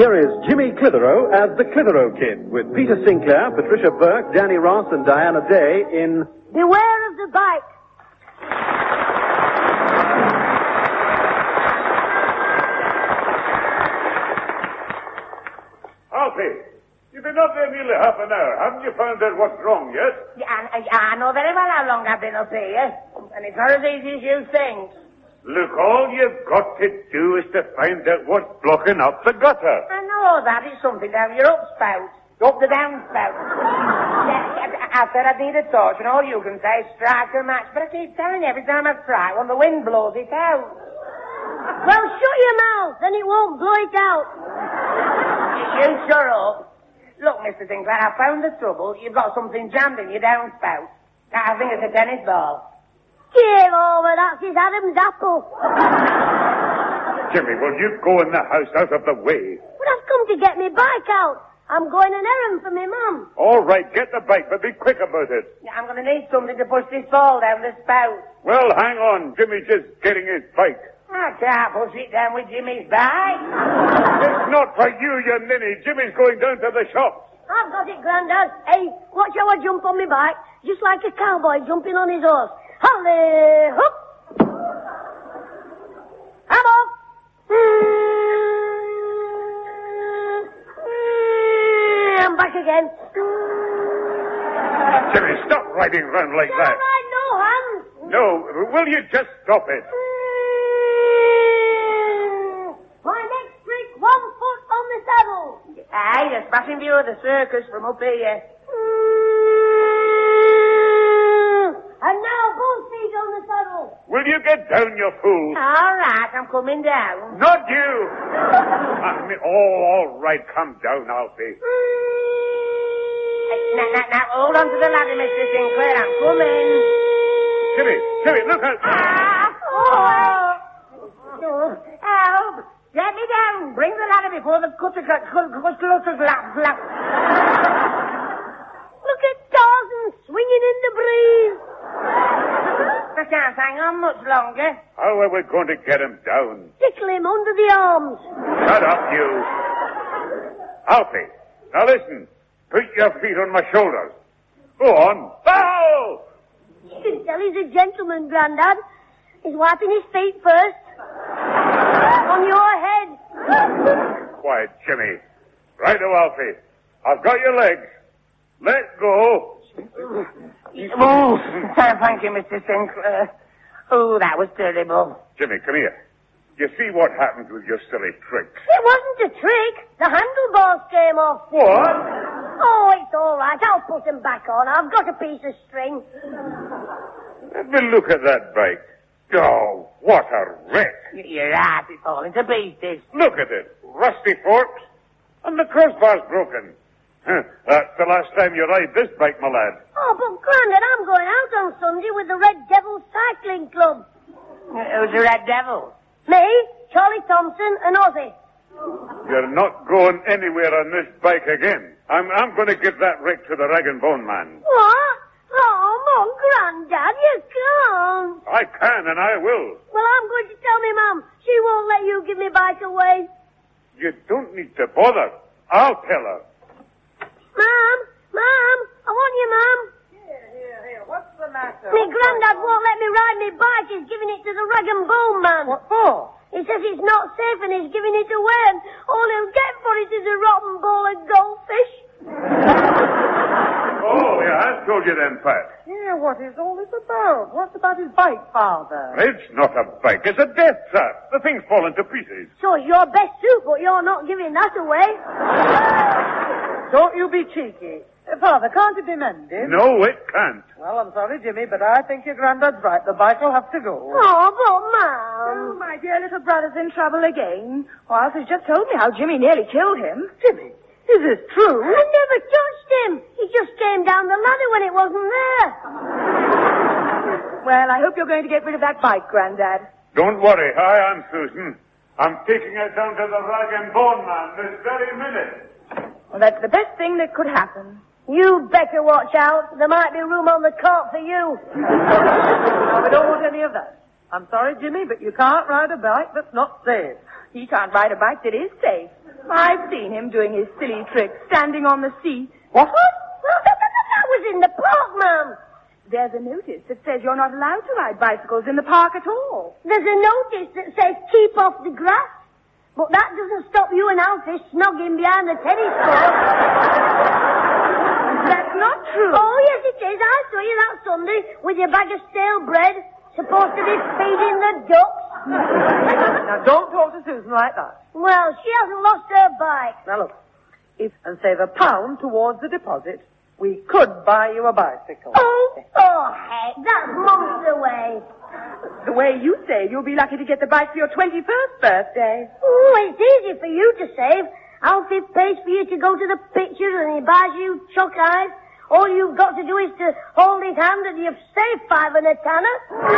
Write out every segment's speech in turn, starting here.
here is Jimmy Clitheroe as the Clitheroe Kid, with Peter Sinclair, Patricia Burke, Danny Ross, and Diana Day in Beware of the Bike. Alfie, you've been up there nearly half an hour. Haven't you found out what's wrong yet? Yeah, I know very well how long I've been up here, and it's not as easy as you think. Look, all you've got to do is to find out what's blocking up the gutter. I know that is something down your upspout, up the downspout. I said I'd need a torch, and all you can say is strike a match, but I keep telling you every time I strike one, the wind blows it out. Well, shut your mouth, then it won't blow it out. You shut up. Look, Mr. Sinclair, I found the trouble. You've got something jammed in your downspout. I think it's a tennis ball. Give over, that's his Adam's apple. Jimmy, will you go in the house out of the way? But I've come to get me bike out. I'm going an errand for me mum. All right, get the bike, but be quick about it. I'm going to need something to push this ball down the spout. Well, hang on. Jimmy's just getting his bike. I can't push it down with Jimmy's bike. It's not for you, you ninny. Jimmy's going down to the shop. I've got it, Grandad. Hey, watch how I jump on my bike, just like a cowboy jumping on his horse. Holly, hoop! I'm off! I'm back again. Jimmy, stop riding round like that. All right, no hands. No, will you just stop it? My next trick, 1 foot on the saddle. Aye, a smashing view of the circus from up here. And now both feet on the saddle. Will you get down, you fool? All right, I'm coming down. Not you! All right, come down, Alfie. Now, hold on to the ladder, Mr. Sinclair. I'm coming. Jimmy, look out. Help! Get me down. Bring the ladder before the cutter flap. Look at Tarzan swinging in the breeze. I can't hang on much longer. How are we going to get him down? Tickle him under the arms. Shut up, you. Alfie, now listen. Put your feet on my shoulders. Go on. Bow! You can tell he's a gentleman, Grandad. He's wiping his feet first. On your head. Quiet, Jimmy. Righto, Alfie. I've got your legs. Let go. Oh, thank you, Mr. Sinclair. Oh, that was terrible. Jimmy, come here. You see what happens with your silly tricks? It wasn't a trick. The handlebars came off. What? Oh, it's all right. I'll put them back on. I've got a piece of string. Let me look at that bike. Oh, what a wreck. You're right, it's falling to pieces. Look at it. Rusty forks. And the crossbar's broken. That's the last time you ride this bike, my lad. Oh, but Grandad, I'm going out on Sunday with the Red Devil Cycling Club. Who's the Red Devil? Me, Charlie Thompson, and Ozzy. You're not going anywhere on this bike again. I'm going to give that wreck to the Rag and Bone Man. What? Oh, Mom, Grandad, you can't. I can, and I will. Well, I'm going to tell me Mum. She won't let you give me bike away. You don't need to bother. I'll tell her. Mom, I want you, Mum. Here, what's the matter? Me Grandad won't let me ride me bike. He's giving it to the Rag and Bone Man. What for? He says it's not safe and he's giving it away, and all he'll get for it is a rotten bowl of goldfish. Oh, yeah, I told you then, Pat. Yeah, what is all this about? What's about his bike, Father? It's not a bike. It's a death trap. The thing's fallen to pieces. So it's your best suit, but you're not giving that away. Don't you be cheeky. Father, can't it be mended? No, it can't. Well, I'm sorry, Jimmy, but I think your granddad's right. The bike will have to go. Oh, but Mum. Oh, my dear little brother's in trouble again. Well, Alfie's just told me how Jimmy nearly killed him. Jimmy, is this true? I never touched him. He just came down the ladder when it wasn't there. Well, I hope you're going to get rid of that bike, Grandad. Don't worry. Hi, I'm Susan. I'm taking her down to the Rag and Bone Man this very minute. Well, that's the best thing that could happen. You better watch out. There might be room on the cart for you. No, we don't want any of that. I'm sorry, Jimmy, but you can't ride a bike that's not safe. He can't ride a bike that is safe. I've seen him doing his silly trick, standing on the seat. What? Well, that was in the park, Mum. There's a notice that says you're not allowed to ride bicycles in the park at all. There's a notice that says keep off the grass. But that doesn't stop you and Alfie snogging behind the tennis court. That's not true. Oh, yes, it is. I saw you that Sunday with your bag of stale bread, supposed to be feeding the ducks. Now, don't talk to Susan like that. Well, she hasn't lost her bike. Now, look, and save £1 towards the deposit, we could buy you a bicycle. Oh, heck, that's months away. The way you say, you'll be lucky to get the bike for your 21st birthday. Oh, it's easy for you to save. Alfie pays for you to go to the pictures and he buys you chalk eyes. All you've got to do is to hold his hand and you've saved 5 and a tanner.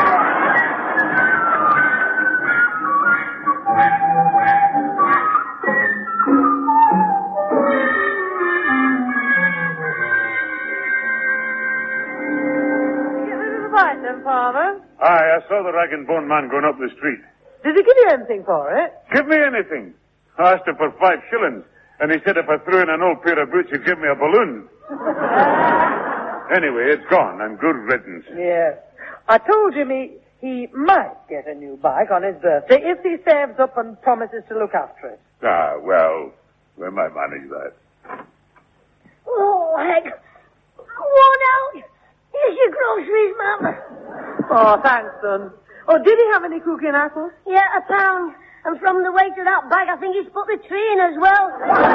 Get rid of the bike then, Father. Aye, I saw the rag and bone man going up the street. Did he give you anything for it? Give me anything. I asked him for 5 shillings, and he said if I threw in an old pair of boots, he'd give me a balloon. Anyway, it's gone, and good riddance. Yes. I told Jimmy he might get a new bike on his birthday if he saves up and promises to look after it. Ah, well, we might manage that. Oh, heck. Worn out. Here's your groceries, Mum. Oh, thanks, son. Oh, did he have any cooking apples? Yeah, £1. And from the weight of that bag, I think he's put the tree in as well.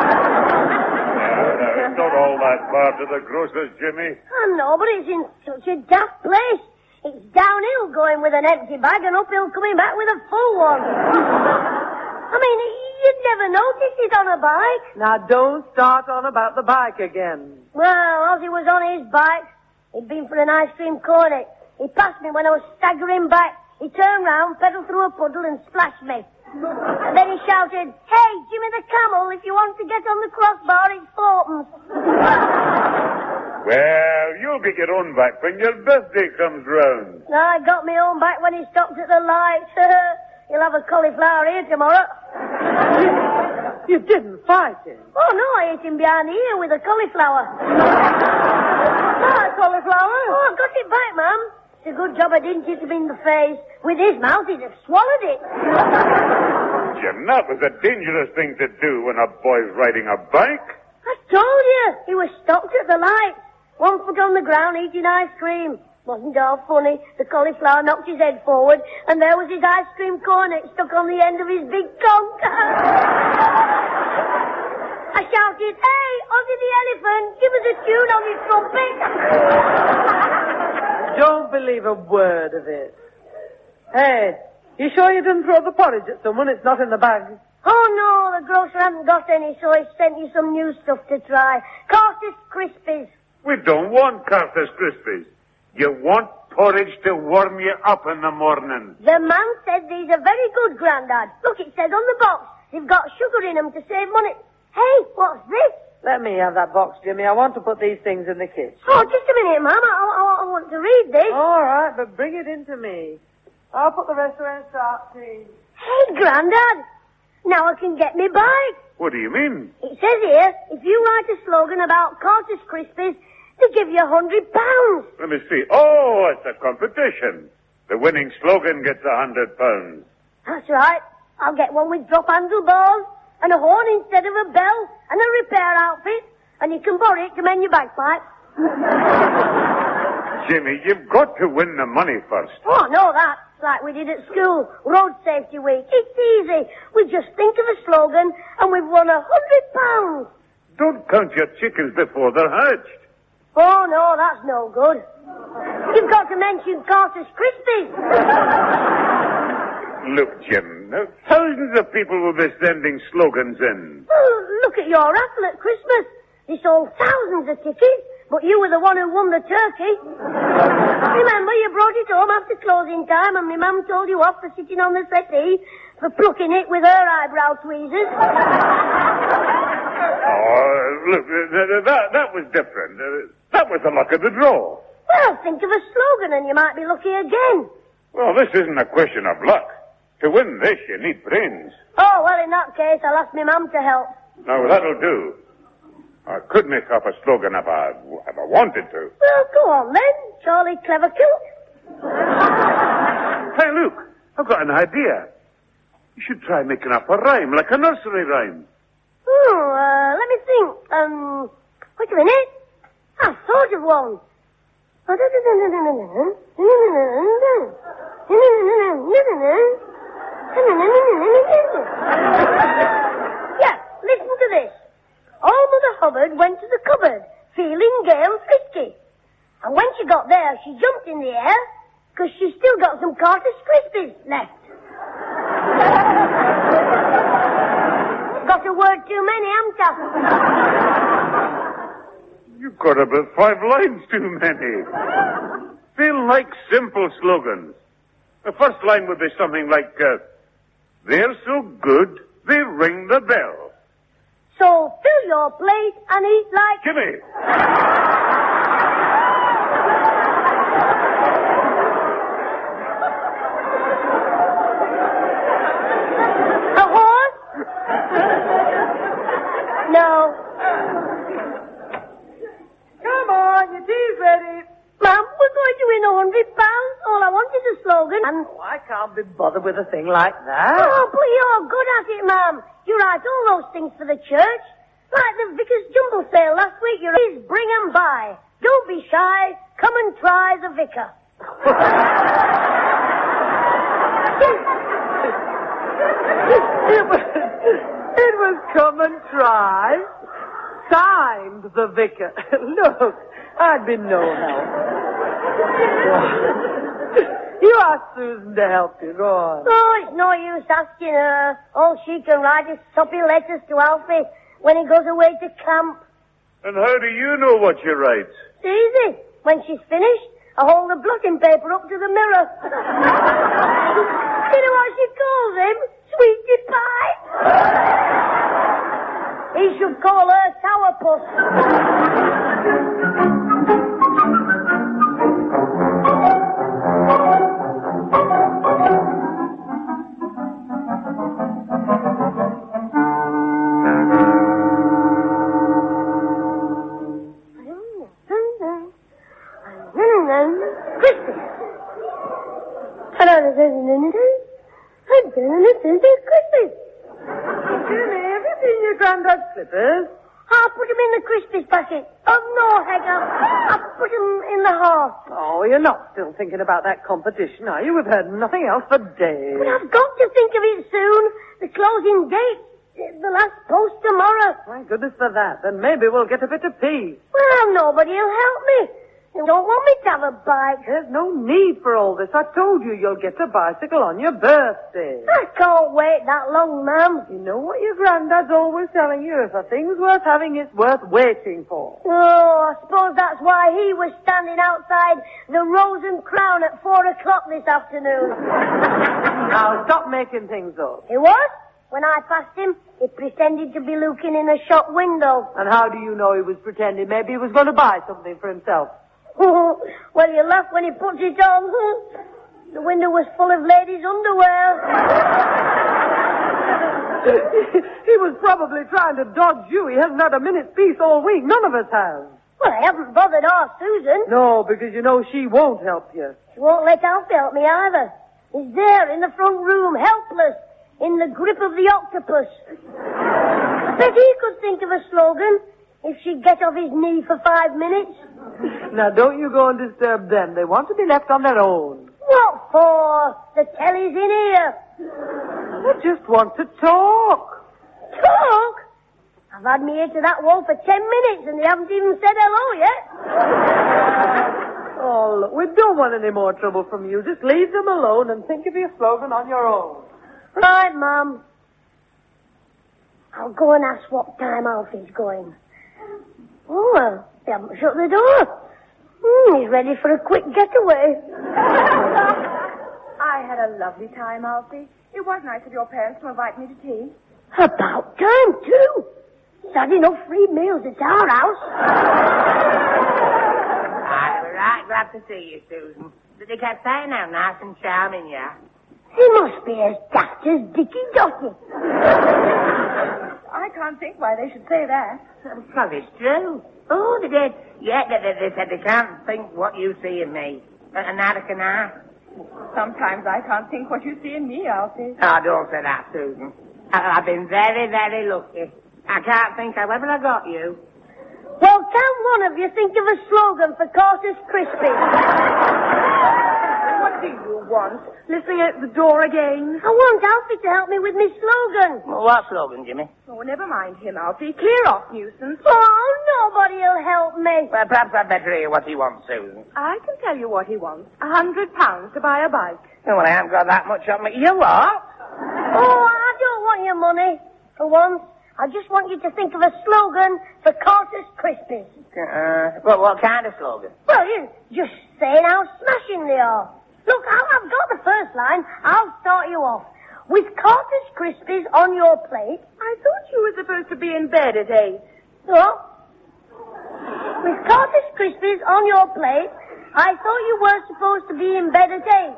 It's not all that far to the grocer's, Jimmy. I know, but it's in such a daft place. It's downhill going with an empty bag and uphill coming back with a full one. I mean, you'd never notice it on a bike. Now, don't start on about the bike again. Well, as he was on his bike, he'd been for an ice cream cornet. He passed me when I was staggering back. He turned round, pedalled through a puddle and splashed me. And then he shouted, "Hey, Jimmy the Camel, if you want to get on the crossbar, it's Fulton's." Well, you'll get your own back when your birthday comes round. I got my own back when he stopped at the light. He'll have a cauliflower here tomorrow. You didn't fight him. Oh, no, I hit him behind the ear with a cauliflower. Hi, cauliflower. Oh, I've got it back, Mum. It's a good job I didn't hit him in the face. With his mouth, he'd have swallowed it. Jim, that was a dangerous thing to do when a boy's riding a bike. I told you. He was stopped at the light. 1 foot on the ground, eating ice cream. Wasn't all funny. The cauliflower knocked his head forward, and there was his ice cream cornet stuck on the end of his big conch. I shouted, "Hey, Ozzy the Elephant, give us a tune on your trumpet." Don't believe a word of it. Hey, you sure you didn't throw the porridge at someone? It's not in the bag. Oh, no, the grocer hasn't got any, so he sent you some new stuff to try. Carter's Crispies. We don't want Carter's Crispies. You want porridge to warm you up in the morning. The man said these are very good, Grandad. Look, it says on the box, they've got sugar in them to save money. Hey, what's this? Let me have that box, Jimmy. I want to put these things in the kitchen. Oh, just a minute, Mum. I want to read this. All right, but bring it in to me. I'll put the rest away and start tea. Hey, Grandad. Now I can get me bike. What do you mean? It says here, if you write a slogan about Carter's Crispies, they give you £100. Let me see. Oh, it's a competition. The winning slogan gets £100. That's right. I'll get one with drop handlebars and a horn instead of a bell and a repair outfit, and you can borrow it to mend your bagpipe. Jimmy, you've got to win the money first. Oh, no, that. Like we did at school, Road Safety Week. It's easy. We just think of a slogan and we've won £100. Don't count your chickens before they're hatched. Oh, no, that's no good. You've got to mention Carter's Crispies. Look, Jim, thousands of people will be sending slogans in. Well, look at your raffle at Christmas. They sold thousands of tickets, but you were the one who won the turkey. Remember, you brought it home after closing time, and my mum told you off for sitting on the settee for plucking it with her eyebrow tweezers. Oh, look, that was different. That was the luck of the draw. Well, think of a slogan and you might be lucky again. Well, this isn't a question of luck. To win this, you need brains. Oh, well, in that case, I'll ask my mum to help. Now, that'll do. I could make up a slogan if I wanted to. Well, go on then, Charlie Cleverkilt. Hey, look, I've got an idea. You should try making up a rhyme, like a nursery rhyme. Oh, let me think. Wait a minute. I thought of one. Yeah, listen to this. Old Mother Hubbard went to the cupboard, feeling gay and frisky. And when she got there, she jumped in the air, because she's still got some Carter's Crispies left. Got a word too many, haven't I? You've got about 5 lines too many. They like simple slogans. The first line would be something like, they're so good, they ring the bell. So fill your plate and eat like... Jimmy! A horse? No. Come on, your tea's ready. Mum, we're going to win £100. All I want is a slogan. And... Oh, I can't be bothered with a thing like that. Oh, but you're good at it, Mum. You write all those things for the church. Like the Vicar's Jumble Sale last week, you wrote, bring 'em by. Don't be shy. Come and try the Vicar. It was come and try. Signed the Vicar. Look, I'd be no help. You ask Susan to help you. Go on. Oh, it's no use asking her. All she can write is soppy letters to Alfie when he goes away to camp. And how do you know what she writes? It's easy. When she's finished, I hold the blotting paper up to the mirror. You know what she calls him? Sweetie Pie. He should call her Sourpuss. Christmas. Jimmy, have you seen your granddad's slippers? I'll put 'em in the Christmas basket. Oh, no, Hagar. I'll put 'em in the hearth. Oh, you're not still thinking about that competition, are you? We've heard nothing else for days. But I've got to think of it soon. The closing date. The last post tomorrow. Thank goodness for that. Then maybe we'll get a bit of peace. Well, nobody will help me. You don't want me to have a bike. There's no need for all this. I told you you'll get a bicycle on your birthday. I can't wait that long, Mum. You know what your granddad's always telling you? If a thing's worth having, it's worth waiting for. Oh, I suppose that's why he was standing outside the Rose and Crown at 4 o'clock this afternoon. Now, stop making things up. He was? When I passed him, he pretended to be looking in a shop window. And how do you know he was pretending? Maybe he was going to buy something for himself. Well, you laugh when he puts it on. The window was full of ladies' underwear. He was probably trying to dodge you. He hasn't had a minute's peace all week. None of us have. Well, I haven't bothered our Susan. No, because you know she won't help you. She won't let Alfie help me either. He's there in the front room, helpless, in the grip of the octopus. I bet he could think of a slogan if she'd get off his knee for 5 minutes. Now, don't you go and disturb them. They want to be left on their own. What for? The telly's in here. They just want to talk. Talk? I've had me ear to that wall for 10 minutes and they haven't even said hello yet. Oh, look, we don't want any more trouble from you. Just leave them alone and think of your slogan on your own. Right, Mum. I'll go and ask what time Alfie's going. Oh, well, they haven't shut the door. He's ready for a quick getaway. I had a lovely time, Alfie. It was nice of your parents to invite me to tea. About time, too. He's had enough free meals at our house. I was right glad to see you, Susan. But they kept saying how nice and charming you are. He must be as daft as Dicky Dotty. I can't think why they should say that. Well, it's true. Oh, they did. Yeah, they said they can't think what you see in me. And neither can I. Sometimes I can't think what you see in me, Alfie. Oh, don't say that, Susan. I've been very, very lucky. I can't think however I got you. Well, can one of you think of a slogan for Carter's Crispies? What do you want? Listening at the door again? I want Alfie to help me with my slogan. Well, what slogan, Jimmy? Oh, never mind him, Alfie. Clear off, nuisance. Oh, nobody will help me. Well, perhaps I'd better hear what he wants, Susan. I can tell you what he wants. £100 to buy a bike. Oh, well, I haven't got that much on me. You what? Oh, I don't want your money. For once, I just want you to think of a slogan for Carter's Crispies. Well, what kind of slogan? Well, you just saying how smashing they are. Look, I've got the first line. I'll start you off. With Carter's Crispies on your plate. I thought you were supposed to be in bed at 8. What? With Carter's Crispies on your plate, I thought you were supposed to be in bed at 8.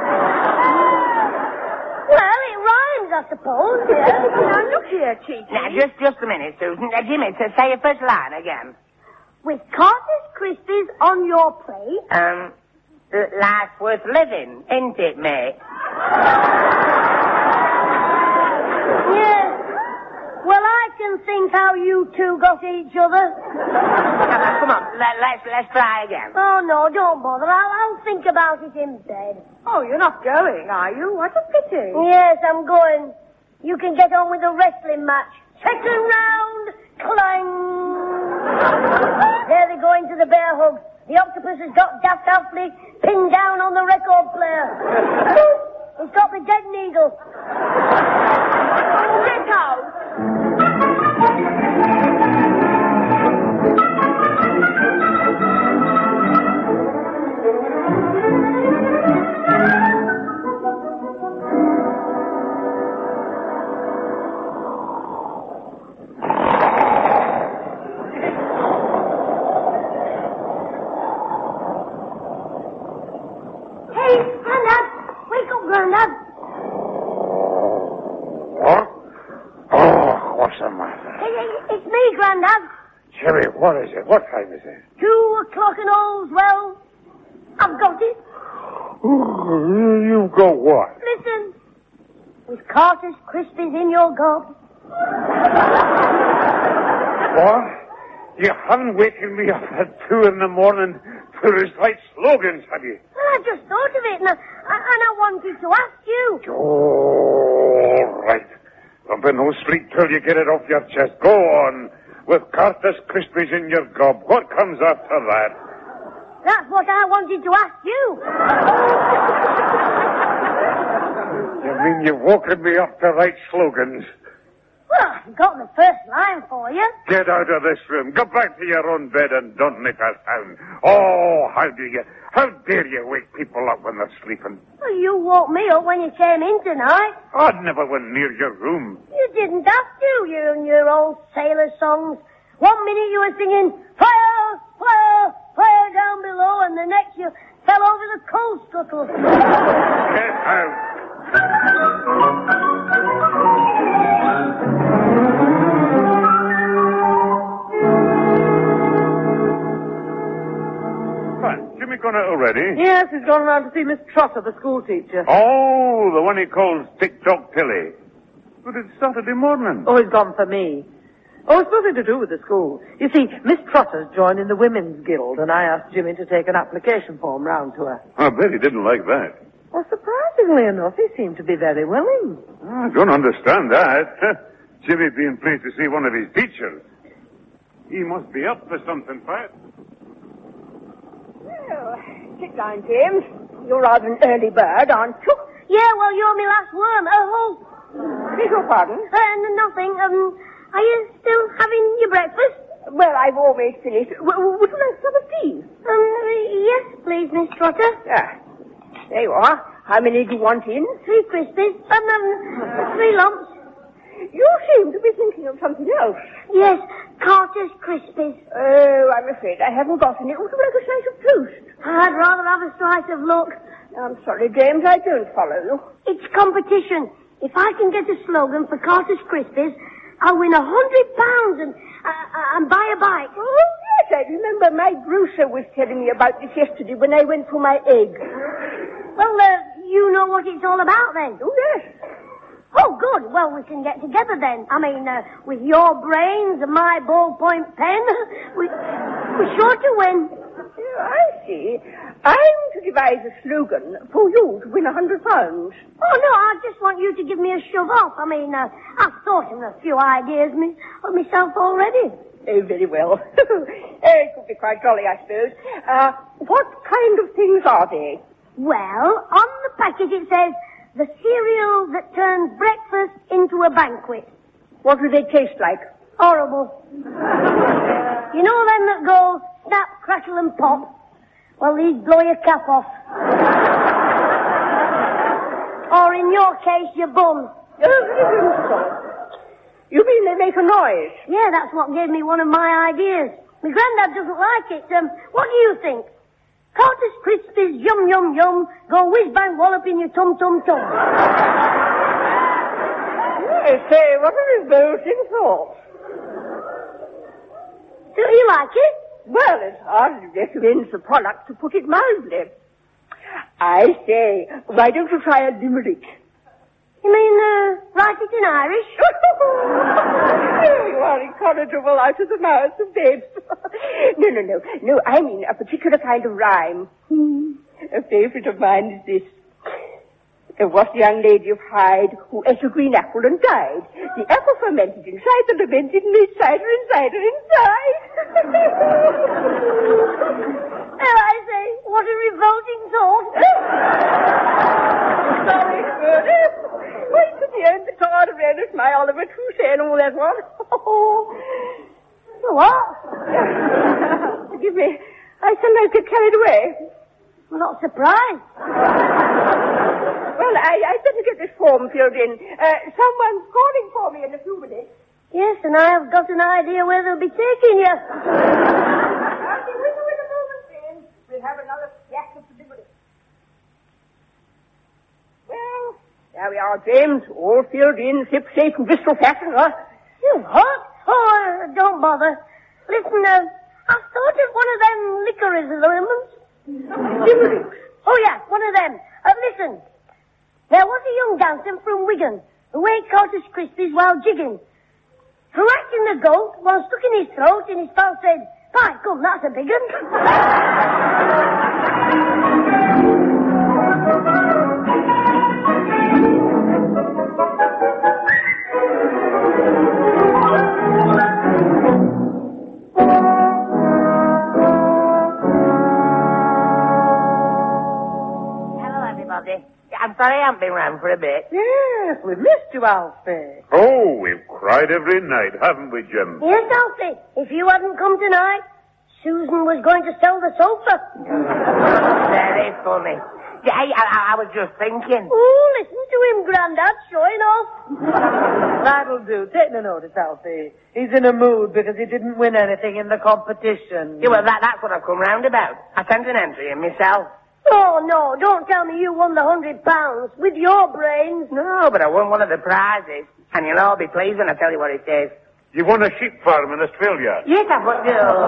Well, it rhymes, I suppose, yes. Now, look here, Cheeky. Now, just a minute, Susan. Jimmy, say your first line again. With Carter's Crispies on your plate... Life worth living, ain't it, mate? Yes. Well, I can think how you two got each other. Come on, let's try again. Oh, no, don't bother. I'll think about it in bed. Oh, you're not going, are you? What a pity. Yes, I'm going. You can get on with the wrestling match. Second round, clang. There they go into the bear hug. The octopus has got Daft Alfie pinned down on the record player. He's got the dead needle. Get out! Jimmy, what is it? What time is it? 2 o'clock and all's well. I've got it. You've got what? Listen. With Carter's Crispies in your gob. What? You haven't wakened me up at 2 in the morning to recite slogans, have you? Well, I just thought of it, and I wanted to ask you. All right. There'll be no sleep till you get it off your chest. Go on. With Carter's Crispies in your gob, what comes after that? That's what I wanted to ask you. You mean you've woken me up to write slogans? Well, I've got the first line for you. Get out of this room. Go back to your own bed and don't make a sound. Oh, how dare you wake people up when they're sleeping? Well, you woke me up when you came in tonight. I'd never went near your room. You didn't have to, you and your old sailor songs. 1 minute you were singing, fire, fire, fire down below, and the next you fell over the coal scuttle. Get out. Jimmy gone out already? Yes, he's gone around to see Miss Trotter, the school teacher. Oh, the one he calls Tick-Tock Tilly. But it's Saturday morning. Oh, he's gone for me. Oh, it's nothing to do with the school. You see, Miss Trotter's joining the Women's Guild, and I asked Jimmy to take an application form round to her. I bet he didn't like that. Well, surprisingly enough, he seemed to be very willing. I don't understand that. Jimmy being pleased to see one of his teachers. He must be up for something, Pat. Well, sit down, James. You're rather an early bird, aren't you? Yeah, well, you're my last worm. Oh, Beg your pardon? nothing. Are you still having your breakfast? Well, I've always finished. Would you like some of tea? Yes, please, Miss Trotter. Ah, there you are. How many do you want in? 3 Crispies. 3 lumps. You seem to be thinking of something else. Yes, Carter's Crispies. Oh, I'm afraid I haven't got any. Would you like a slice of toast? I'd rather have a slice of luck. I'm sorry, James, I don't follow you. It's competition. If I can get a slogan for Carter's Crispies, I'll win £100 and buy a bike. Oh, yes, I remember my grocer was telling me about this yesterday when I went for my egg. Well, you know what it's all about then? Oh, yes. Oh, good. Well, we can get together then. I mean, with your brains and my ballpoint pen, we're sure to win. Oh, I see. I'm to devise a slogan for you to win £100. Oh, no, I just want you to give me a shove off. I mean, I've thought of a few ideas myself already. Oh, very well. It could be quite jolly, I suppose. What kind of things are they? Well, on the packet it says, the cereal that turns breakfast into a banquet. What do they taste like? Horrible. You know them that go snap, crackle and pop? Well, these blow your cap off. Or in your case, your bum. You mean they make a noise? Yeah, that's what gave me one of my ideas. My granddad doesn't like it. What do you think? Carter's Crispies, yum, yum, yum, go whiz-bang wallop in your tum-tum-tum. I say, what a revolting thought. Do you like it? Well, it hardly recommends the product, to put it mildly. I say, why don't you try a limerick? You mean, write it in Irish? You are incorrigible out of the mouths of babes. No, I mean a particular kind of rhyme. A favorite of mine is this. There was a young lady of Hyde who ate a green apple and died. The apple fermented inside the lamented made cider inside. Well, I say, what a revolting thought. Sorry, Bertie. Wait till the end of Todd Reynolds, my Oliver Crusade and all that one. What? Forgive me. I sometimes get carried away. I'm not surprised. Well, I'd better get this form filled in. Someone's calling for me in a few minutes. Yes, and I have got an idea where they'll be taking you. I'll be with you in a moment, then. We'll have another splash of delivery. Well, there we are, James. All filled in, ship-shape and Bristol fashion, huh? You what? Oh, don't bother. Listen, I thought of one of them liquorists. Limericks? Oh, yeah, one of them. Listen. There was a young dancer from Wigan who ate Carter's Crispies while jigging. Harassing the goat while stuck in his throat, and his pal said, "By come, that's a big un." I'm sorry I haven't been round for a bit. Yes, we missed you, Alfie. Oh, we've cried every night, haven't we, Jim? Yes, Alfie. If you hadn't come tonight, Susan was going to sell the sofa. Very funny. I was just thinking. Oh, listen to him, Grandad, showing off. That'll do. Take no notice, Alfie. He's in a mood because he didn't win anything in the competition. Yeah, well, that's what I've come round about. I sent an entry in myself. Oh, no, don't tell me you won the £100 with your brains. No, but I won one of the prizes. And you'll all be pleased when I tell you what it is. You won a sheep farm in Australia. Yes, I've won...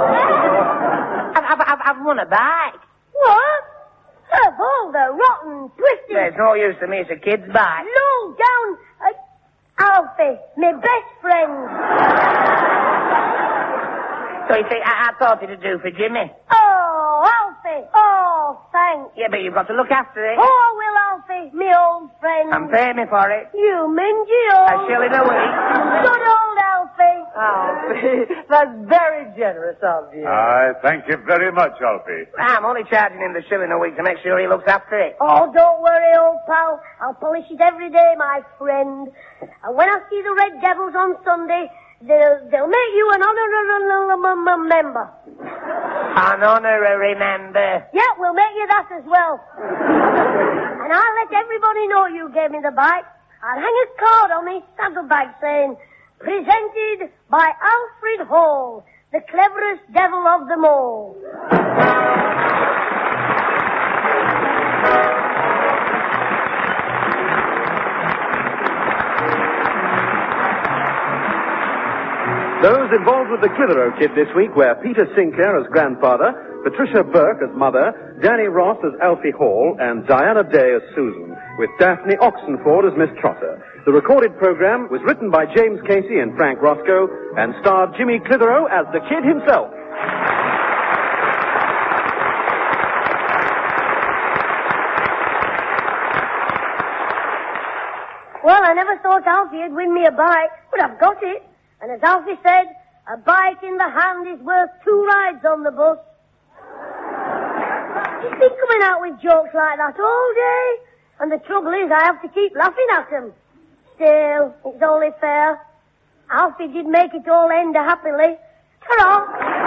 I've won a bike. What? Of all the rotten, twisted... There's no use to me, it's a kid's bike. Low down... Alfie, my best friend. So you see, I thought it'd do for Jimmy. Oh, Alfie. Oh, thanks. Yeah, but you've got to look after it. Oh, will Alfie, me old friend. I'm paying me for it. You mingy old. A shilling a week. Good old Alfie. Alfie, that's very generous of you. Thank you very much, Alfie. I'm only charging him the shilling a week to make sure he looks after it. Oh, don't worry, old pal. I'll polish it every day, my friend. And when I see the Red Devils on Sunday, they'll make you an honorary member. An honorary member. Yeah, we'll make you that as well. And I'll let everybody know you gave me the bike. I'll hang a card on my saddlebag saying, presented by Alfred Hall, the cleverest devil of them all. Those involved with the Clitheroe Kid this week were Peter Sinclair as grandfather, Patricia Burke as mother, Danny Ross as Alfie Hall, and Diana Day as Susan, with Daphne Oxenford as Miss Trotter. The recorded program was written by James Casey and Frank Roscoe and starred Jimmy Clitheroe as the Kid himself. Well, I never thought Alfie'd win me a bike, but I've got it. And as Alfie said, a bike in the hand is worth 2 rides on the bus. He's been coming out with jokes like that all day. And the trouble is, I have to keep laughing at them. Still, it's only fair. Alfie did make it all end happily. Ta-ra!